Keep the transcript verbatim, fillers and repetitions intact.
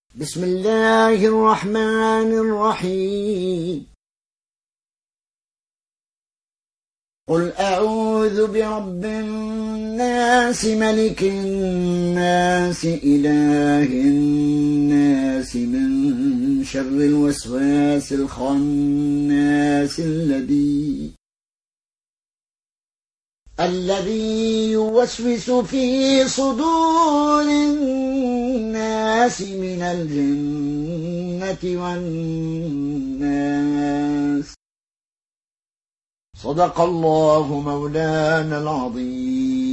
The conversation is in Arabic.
بسم الله الرحمن الرحيم. قل أعوذ برب الناس ملك الناس إله الناس من شر الوسواس الخناس الذي الذي يوسوس في صدور الناس من الجنة والناس. صدق الله مولانا العظيم.